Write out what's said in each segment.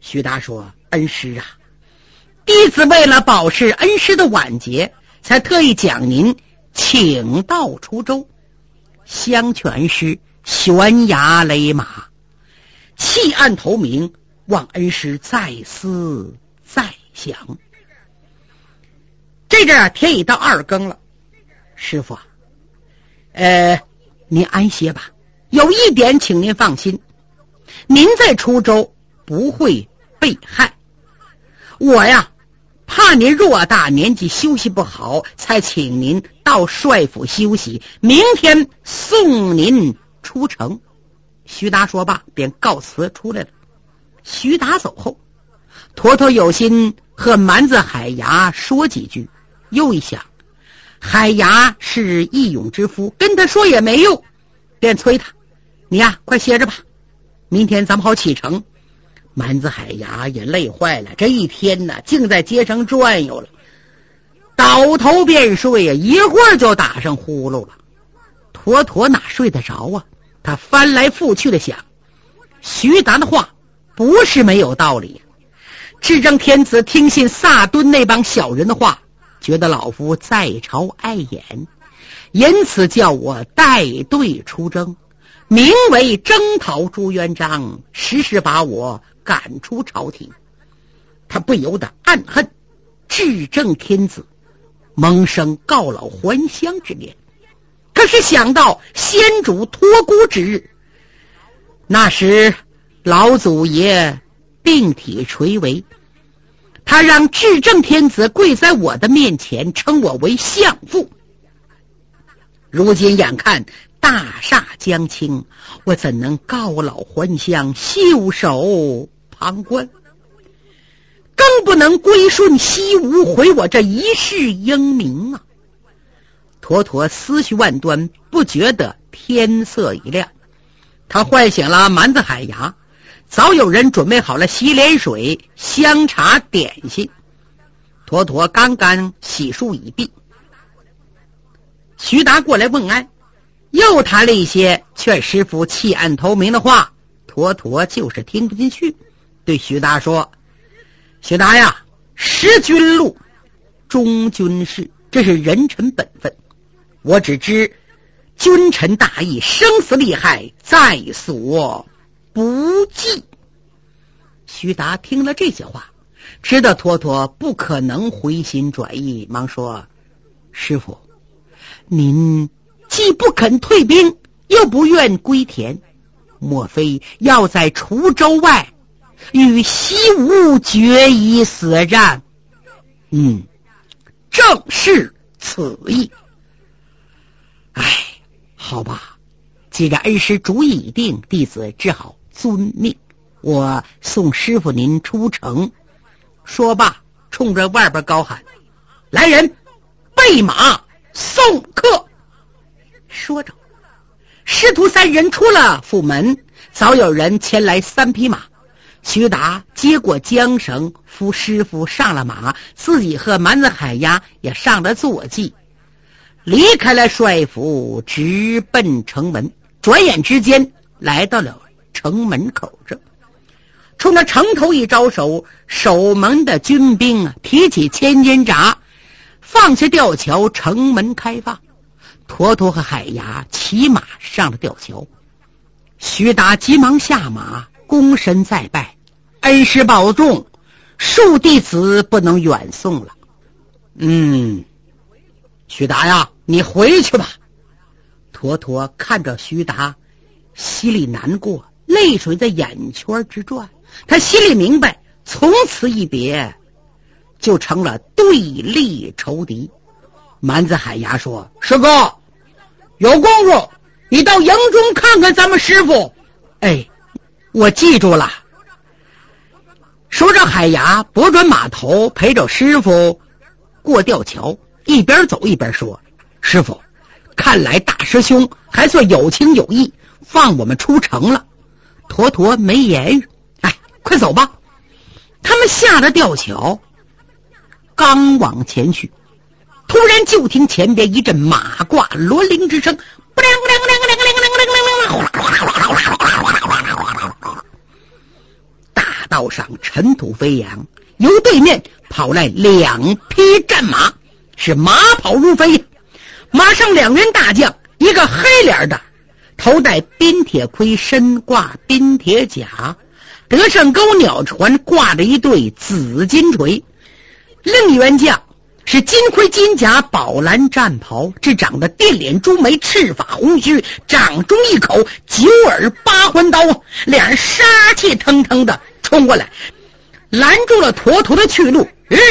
徐达说：恩师啊，弟子为了保释恩师的晚节，才特意将您请到滁州，相劝恩师悬崖勒马，弃暗投明，望恩师再思再想。这阵天已到2更了，师傅您安歇吧。有一点请您放心，您在滁州不会被害。我呀，怕您偌大年纪休息不好，才请您到帅府休息，明天送您出城。徐达说罢便告辞出来了。徐达走后，坨坨有心和蛮子海牙说几句，又一想海牙是义勇之夫，跟他说也没用，便催他：你呀，快歇着吧，明天咱们好启程。蛮子海牙也累坏了，这一天呢，竟在街上转悠了，倒头便睡呀，一会儿就打上呼噜了。坨坨哪睡得着啊？他翻来覆去的想，徐达的话不是没有道理。至正天子听信萨敦那帮小人的话，觉得老夫在朝碍眼，因此叫我带队出征，名为征讨朱元璋，实是把我赶出朝廷。他不由得暗恨至正天子萌生告老还乡之念。可是想到先主托孤之日，那时老祖爷病体垂危，他让至正天子跪在我的面前，称我为相父。如今眼看大厦将倾，我怎能告老还乡，袖手旁观？更不能归顺西吴，毁我这一世英名啊！坨坨思绪万端，不觉得天色已亮。他唤醒了蛮子海牙，早有人准备好了洗脸水、香茶、点心。坨坨刚刚洗漱已毕，徐达过来问安，又谈了一些劝师傅弃暗投明的话，坨坨就是听不进去，对徐达说：徐达呀，识君路，忠君事，这是人臣本分。我只知君臣大义，生死利害在所不计。徐达听了这些话，知道坨坨不可能回心转意，忙说：师傅，您既不肯退兵，又不愿归田，莫非要在滁州外与西吴决一死战？正是此意。好吧，既然恩师主意已定，弟子只好遵命。我送师傅您出城。说罢，冲着外边高喊：来人，备马送客！说着，师徒3人出了府门，早有人牵来3匹马。徐达接过缰绳，扶师傅上了马，自己和蛮子海牙也上了坐骑，离开了帅府，直奔城门。转眼之间来到了城门口这，冲着城头一招手，守门的军兵提起千斤闸，放下吊桥，城门开放。坨坨和海牙骑马上了吊桥。徐达急忙下马，躬身再拜：恩师保重，恕弟子不能远送了。徐达呀，你回去吧。坨坨看着徐达，心里难过，泪水在眼圈之转。他心里明白，从此一别就成了对立仇敌。蛮子海牙说：师哥，有功夫你到营中看看咱们师傅。我记住了。说着，海牙拨转马头，陪着师傅过吊桥，一边走一边说：师傅，看来大师兄还算有情有义，放我们出城了。坨坨没言语。快走吧。他们下了吊桥，刚往前去，突然就听前边一阵马挂骡铃之声，大道上尘土飞扬，由对面跑来2匹战马，是马跑如飞。马上2员大将，一个黑脸的，头戴冰铁盔，身挂冰铁甲，得胜钩鸟船挂着一对紫金锤；另一员将是金盔金甲，宝蓝战袍，这长得电脸朱眉，赤发红须，掌中一口9耳8环刀，两人杀气腾腾的冲过来，拦住了坨坨的去路。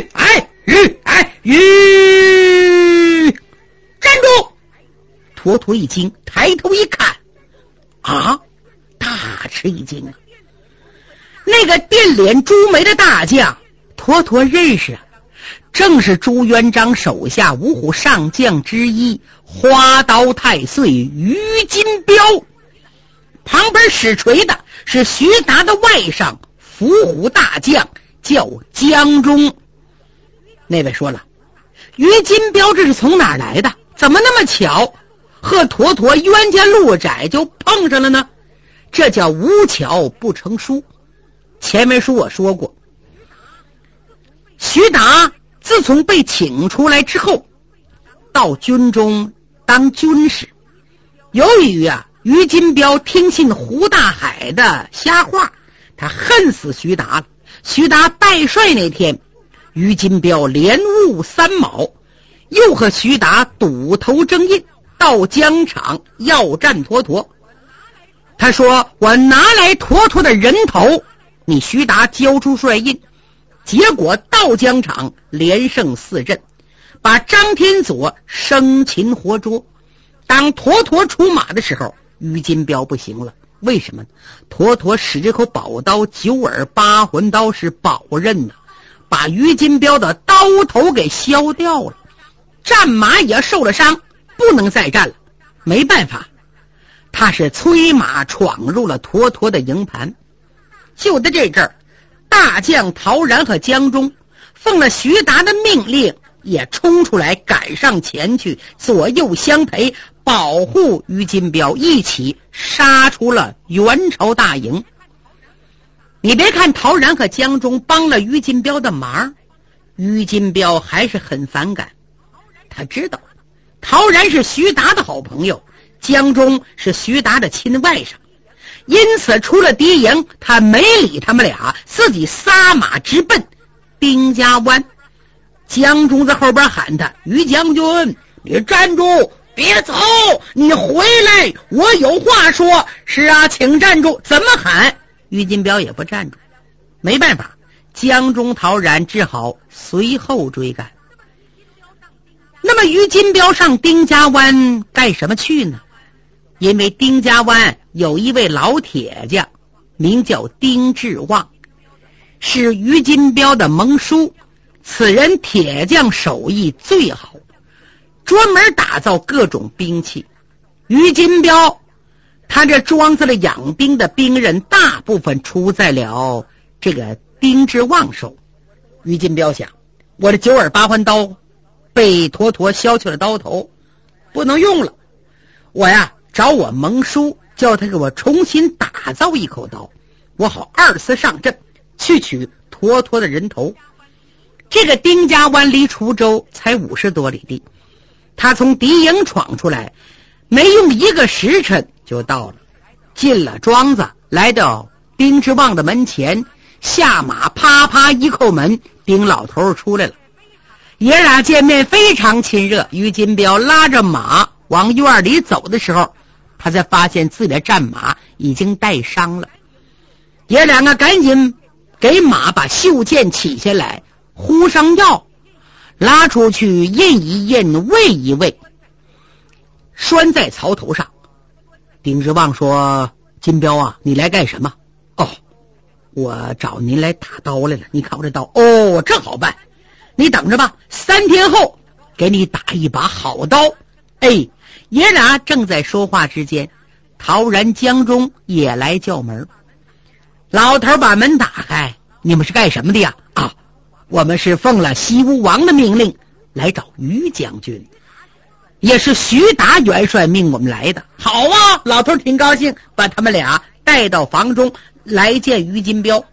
站住！坨坨一惊，抬头一看，啊，大吃一惊啊！那个电脸朱眉的大将，坨坨认识啊，正是朱元璋手下5虎上将之一花刀太岁于金彪。旁边使锤的是徐达的外甥伏虎大将，叫江忠。那位说了，于金彪这是从哪儿来的？怎么那么巧和坨坨冤家路窄就碰上了呢？这叫无巧不成书。前面书我说过，徐达自从被请出来之后，到军中当军士。由于于金彪听信胡大海的瞎话，他恨死徐达了。徐达拜帅那天，于金彪连误3卯，又和徐达赌头争印，到疆场要战坨坨。他说，我拿来坨坨的人头，你徐达交出帅印。结果到疆场连胜4阵，把张天佐生擒活捉。当坨坨出马的时候，于金彪不行了。为什么？坨坨使这口宝刀9耳8环刀是宝刃呐，把于金彪的刀头给削掉了。战马也受了伤，不能再战了。没办法，他是催马闯入了坨坨的营盘。就在这阵儿，大将陶然和江忠奉了徐达的命令，也冲出来赶上前去，左右相陪，保护于金彪，一起杀出了元朝大营。你别看陶然和江忠帮了于金彪的忙，于金彪还是很反感。他知道陶然是徐达的好朋友，江忠是徐达的亲外甥，因此出了敌营，他没理他们俩，自己撒马直奔丁家湾。江忠在后边喊他，于将军，你站住，别走，你回来，我有话说。是啊，请站住。怎么喊？于金彪也不站住。没办法，江忠陶然只好随后追赶。那么于金彪上丁家湾干什么去呢？因为丁家湾有一位老铁匠，名叫丁志旺，是于金彪的盟叔。此人铁匠手艺最好，专门打造各种兵器。于金彪他这庄子里养兵的兵刃大部分出在了这个丁志旺手。于金彪想，我的9耳8环刀被坨坨削去了刀头，不能用了，我找我盟叔，叫他给我重新打造一口刀，我好2次上阵去取坨坨的人头。这个丁家湾离滁州才50多里地，他从敌营闯出来，没用1个时辰就到了。进了庄子，来到丁志旺的门前，下马啪啪一叩门，丁老头出来了。爷俩见面非常亲热。于金彪拉着马往院里走的时候，他才发现自己的战马已经带伤了。爷两个赶紧给马把袖剑起下来，呼上药，拉出去印一印，喂一喂，拴在槽头上。丁志旺说，金彪啊，你来干什么？我找您来打刀来了，你看我这刀。这好办，你等着吧，3天后给你打一把好刀。爷俩正在说话之间，陶然江中也来叫门。老头把门打开，你们是干什么的呀？我们是奉了西吴王的命令来找于将军，也是徐达元帅命我们来的。好啊，老头挺高兴，把他们俩带到房中来见于金彪。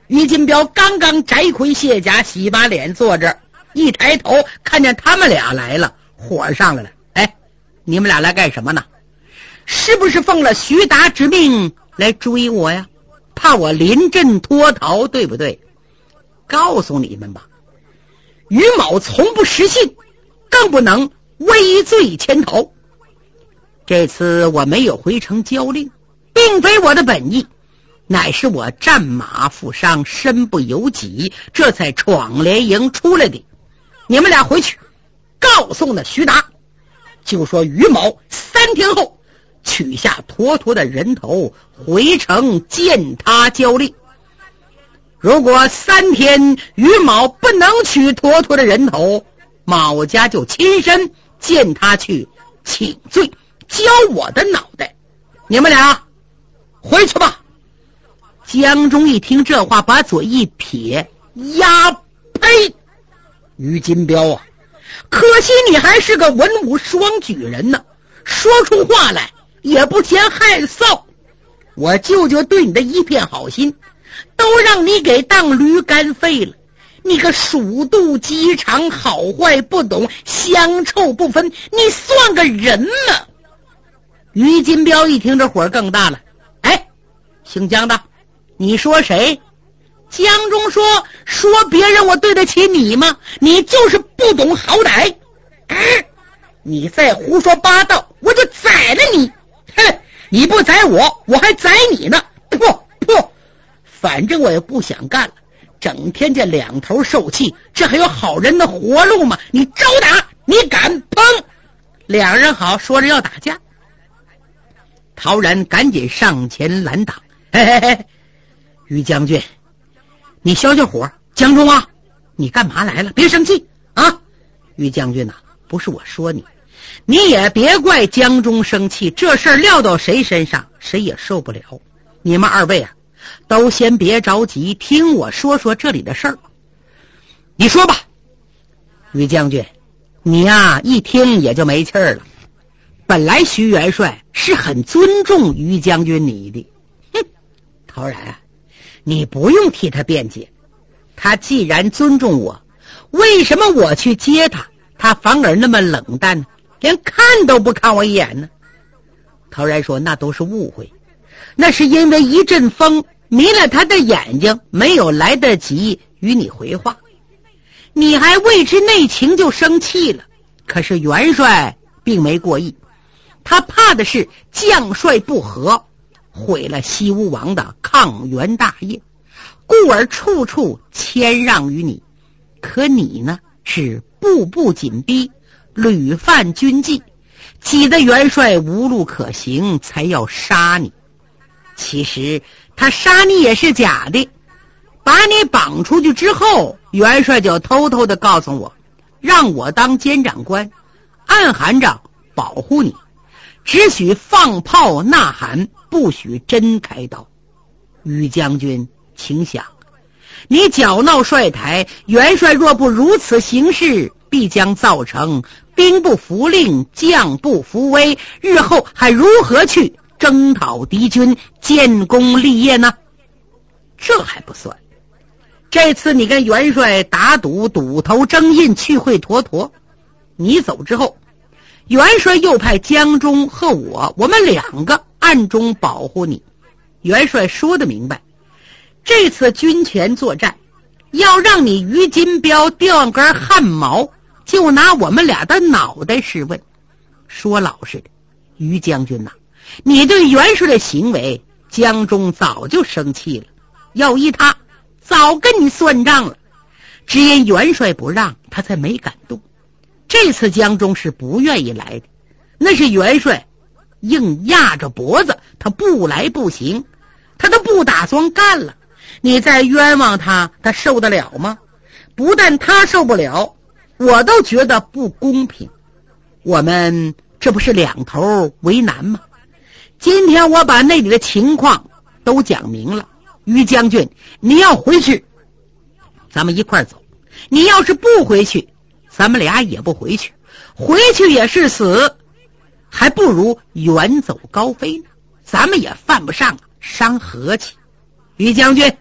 于金彪刚刚摘盔卸甲，洗把脸坐这儿，一抬头看见他们俩来了，火上来了。哎，你们俩来干什么呢？是不是奉了徐达之命来追我呀？怕我临阵脱逃，对不对？告诉你们吧，于某从不失信，更不能畏罪潜逃。这次我没有回城交令，并非我的本意，乃是我战马负伤，身不由己，这才闯连营出来的。你们俩回去告诉那徐达，就说于某3天后取下坨坨的人头，回城见他交令。如果3天于某不能取坨坨的人头，某家就亲身见他去请罪，交我的脑袋。你们俩回去吧。江中一听这话，把嘴一撇，呀呸！于金彪啊，可惜你还是个文武双举人呢，说出话来也不嫌害臊。我舅舅对你的一片好心，都让你给当驴肝肺了。你个鼠肚鸡肠，好坏不懂，香臭不分，你算个人吗？于金彪一听这火更大了。哎，姓江的，你说谁？江中说别人我对得起你吗？你就是不懂好歹。你再胡说八道，我就宰了你。哼，你不宰我，我还宰你呢。噗，反正我也不想干了，整天这两头受气，这还有好人的活路吗？你招打，你敢？砰！两人好说着要打架，陶然赶紧上前拦挡。嘿，于将军，你消消火。江中啊，你干嘛来了？别生气啊！于将军不是我说你，你也别怪江中生气，这事儿撂到谁身上谁也受不了。你们二位都先别着急，听我说说这里的事儿。你说吧。于将军，你一听也就没气儿了。本来徐元帅是很尊重于将军你的。陶然你不用替他辩解，他既然尊重我，为什么我去接他，他反而那么冷淡呢？连看都不看我一眼呢？陶然说，那都是误会，那是因为一阵风迷了他的眼睛，没有来得及与你回话，你还未知内情就生气了。可是元帅并没过意，他怕的是将帅不和，毁了西吴王的抗元大业，故而处处谦让于你。可你呢，是步步紧逼，屡犯军纪，急得元帅无路可行，才要杀你。其实他杀你也是假的，把你绑出去之后，元帅就偷偷的告诉我，让我当监长官，暗含着保护你，只许放炮呐喊，不许真开刀。于将军请想，你搅闹帅台，元帅若不如此行事，必将造成兵不服令，将不服威，日后还如何去征讨敌军，建功立业呢？这还不算，这次你跟元帅打赌，赌头争印，去会坨坨，你走之后，元帅又派江中和我们2个暗中保护你。元帅说得明白，这次军前作战，要让你于金彪掉根汗毛，就拿我们俩的脑袋试问。说老实的，于将军你对元帅的行为，江中早就生气了，要依他早跟你算账了，只因元帅不让，他才没敢动。这次江中是不愿意来的，那是元帅硬压着脖子，他不来不行，他都不打算干了。你再冤枉他，他受得了吗？不但他受不了，我都觉得不公平。我们这不是两头为难吗？今天我把那里的情况都讲明了，于将军，你要回去，咱们一块走；你要是不回去，咱们俩也不回去，回去也是死，还不如远走高飞呢。咱们也犯不上伤和气。于将军，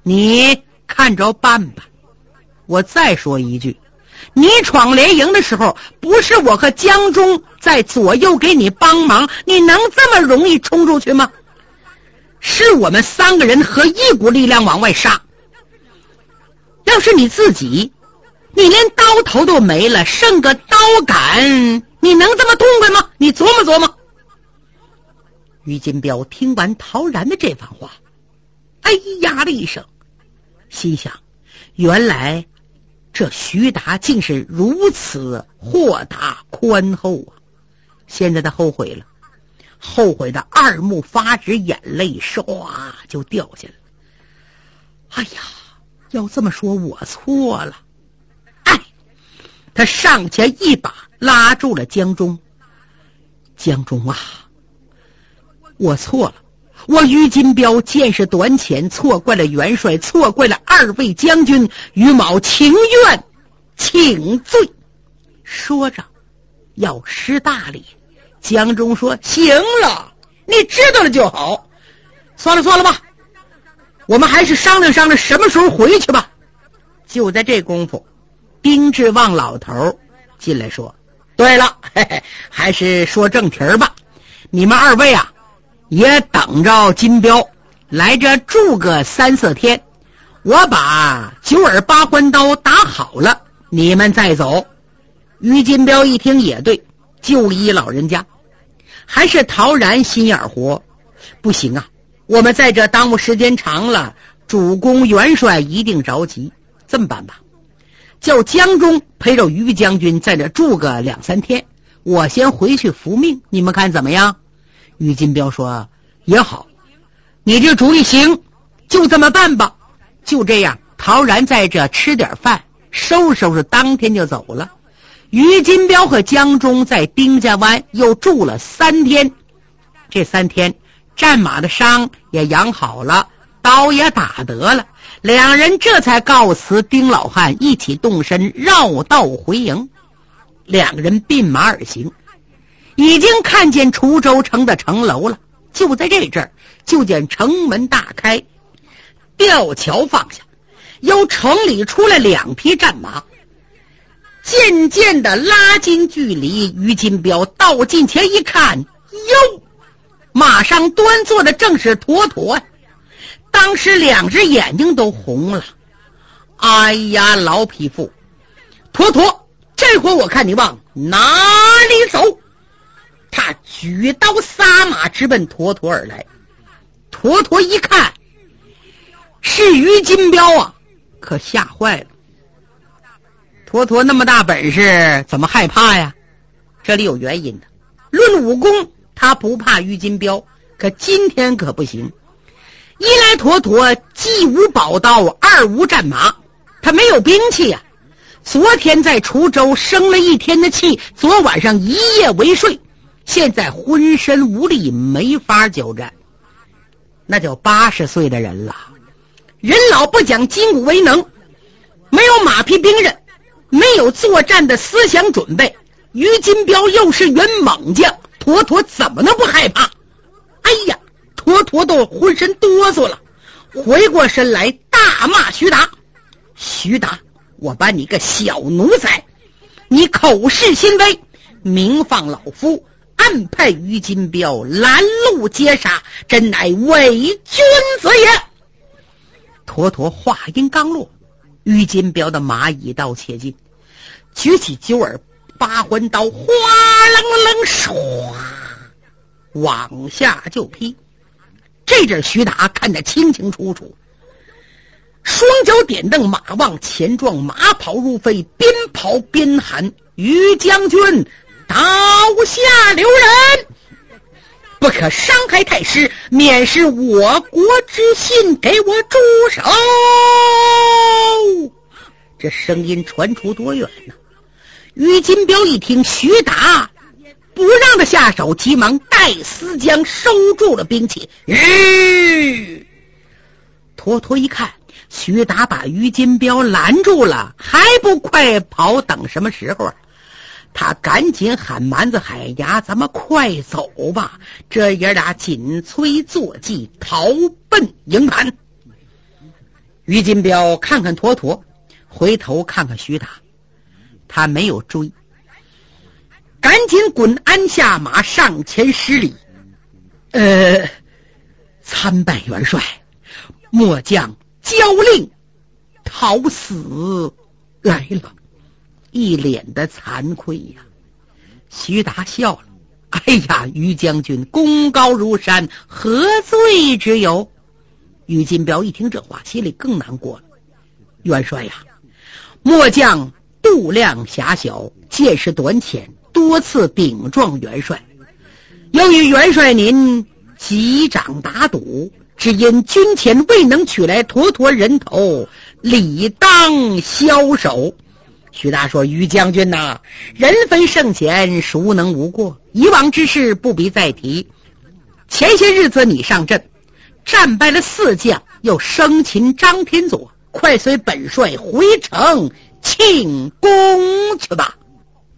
你看着办吧。我再说一句，你闯连营的时候，不是我和江中在左右给你帮忙，你能这么容易冲出去吗？是我们3个人合一股力量往外杀。要是你自己，你连刀头都没了，剩个刀杆，你能这么痛快吗？你琢磨琢磨。于金彪听完陶然的这番话，哎呀了一声，心想，原来这徐达竟是如此豁达宽厚啊！现在他后悔了，后悔的二目发直，眼泪唰就掉下来。哎呀，要这么说我错了。哎，他上前一把拉住了江中。江中啊，我错了，我于金彪见识短浅，错怪了元帅，错怪了2位将军，于某情愿请罪。说着要施大礼。江中说，行了，你知道了就好，算了吧，我们还是商量商量什么时候回去吧。就在这功夫，丁志旺老头进来说，对了，还是说正题吧，你们2位啊也等着金彪来这住个3、4天，我把9耳8环刀打好了，你们再走。于金彪一听也对，就依老人家。还是陶然心眼活，不行啊，我们在这耽误时间长了，主公元帅一定着急。这么办吧，叫江中陪着于将军在这住个2、3天，我先回去服命，你们看怎么样？于金彪说，也好，你这主意行，就这么办吧。就这样，陶然在这吃点饭，收拾收拾，当天就走了。于金彪和江中在丁家湾又住了3天，这3天战马的伤也养好了，刀也打得了，2人这才告辞丁老汉，一起动身绕道回营。2个人并马而行，已经看见滁州城的城楼了。就在这阵儿，就见城门大开，吊桥放下，由城里出来2匹战马，渐渐的拉近距离。于金彪到近前一看，哟，马上端坐的正是妥妥。当时2只眼睛都红了。哎呀，老匹夫，妥妥，这回我看你往哪里走？他举刀撒马直奔妥妥而来。妥妥一看是于金彪啊，可吓坏了。妥妥那么大本事，怎么害怕呀？这里有原因的。论武功，他不怕于金彪，可今天可不行。一来妥妥既无宝刀，2无战马，他没有兵器呀。昨天在滁州生了1天的气，昨晚上一夜未睡，现在浑身无力，没法交战。那叫80岁的人了，人老不讲筋骨为能，没有马匹兵刃，没有作战的思想准备。于金彪又是员猛将，妥妥怎么能不害怕？哎呀，妥妥都浑身哆嗦了，回过身来大骂徐达，徐达，我把你个小奴才，你口是心非，明放老夫，暗派于金彪拦路截杀，真乃伪君子也。妥妥话音刚落，于金彪的马一刀切进，举起9耳8环刀，哗楞楞唰往下就劈。这阵徐达看得清清楚楚，双脚点蹬，马往前撞，马跑如飞，边跑边喊，于将军刀下留人，不可伤害太师，免失我国之信，给我住手。这声音传出多远呢？于金彪一听徐达不让他下手，急忙带丝将收住了兵器。妥妥一看徐达把于金彪拦住了，还不快跑，等什么时候啊？他赶紧喊蛮子海牙，咱们快走吧。这爷俩紧催坐骑，逃奔营盘。 于金彪看看妥妥，回头看看徐达，他没有追，赶紧滚鞍下马上前施礼。参拜元帅，末将交令逃死来了，一脸的惭愧呀。徐达笑了，哎呀，于将军功高如山，何罪之有？于金彪一听这话，心里更难过了。元帅呀，末将度量狭小，见识短浅，多次禀状元帅，由于元帅您击掌打赌，只因军前未能取来妥妥人头，理当枭首。徐达说，于将军呐，人分胜险，孰能无过？以往之事不必再提。前些日子你上阵，战败了4将，又生擒张天佐，快随本帅回城庆功去吧。